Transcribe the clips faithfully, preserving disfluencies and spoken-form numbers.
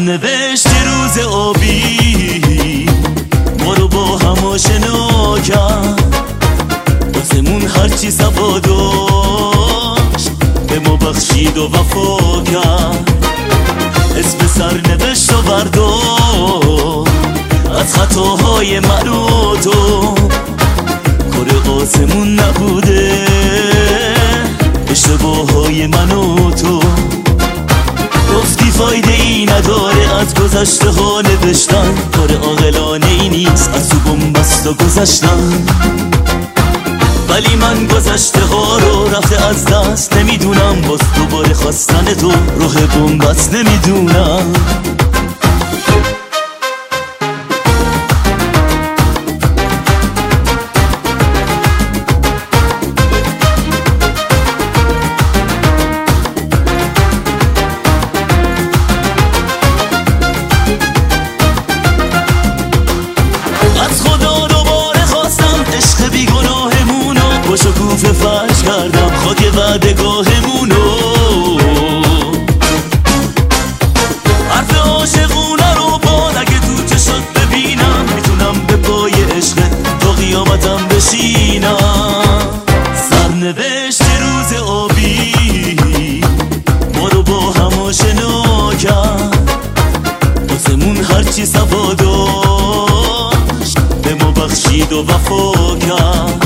سرنوشت روز آبی ما رو با هم آشنا کرد، واسمون هرچی صفا داشت به ما بخشید و وفا کرد. اسم سرنوشت رو بردار از خطاهای من و تو، کار آسمون نبوده اشتباههای من و تو. گفتی فایده ای نداره از گذشته ها نوشتن، کار عاقلانه ای نیست از تو بن‌بست و گذشتن. ولی من گذشته ها رو رفته از دست نمیدونم، باز دوباره خواستن تو راه بن‌بست نمیدونم. شکوفه فرش کردم خاک وعدگاهمونو، حرف عاشقونه رو باد اگه تو چشات ببینم، میتونم به پای عشقت تا قیامتم بشینم. سرنوشت روز آبی ما رو با هم آشنا کرد، واسمون هرچی صفا داشت به ما بخشید و وفا کرد.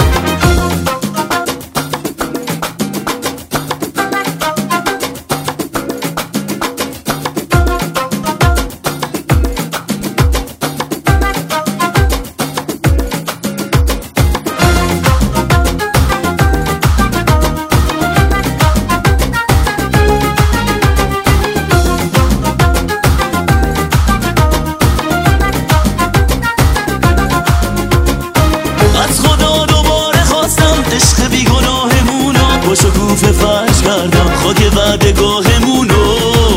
با شکوفه فرش کردم خاک وعدگاهمونو،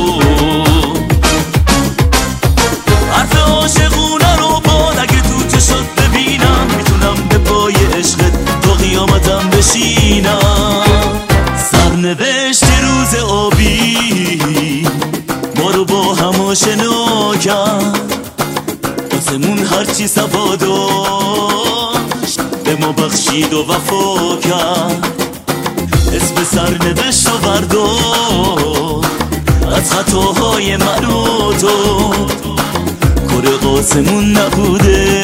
حرف عاشقونه رو باد اگه تو چشات ببینم، میتونم به پای عشقت تا قیامتم بشینم. سرنوشت روز آبی ما رو با هم آشنا کرد، واسمون هرچی صفا داشت به ما بخشید و وفا کرد. اسم سرنوشت رو بردار از خطاهای من و تو، کار آسمون نبوده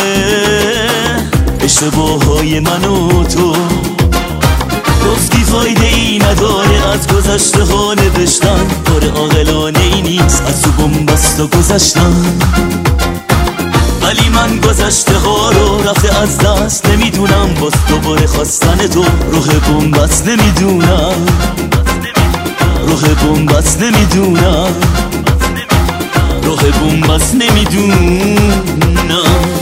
اشتباههای من و تو. گفتی فایده ای نداره از گذشته ها نوشتن، کار عاقلانه ای نیست از تو بن‌بست و گذشتن. ولی من گذشته ها رو رفته از دست نمیدونم، باز دوباره خواستن تو راه بن‌بست نمیدونم، راه بن‌بست نمیدونم، راه بن‌بست نمیدونم.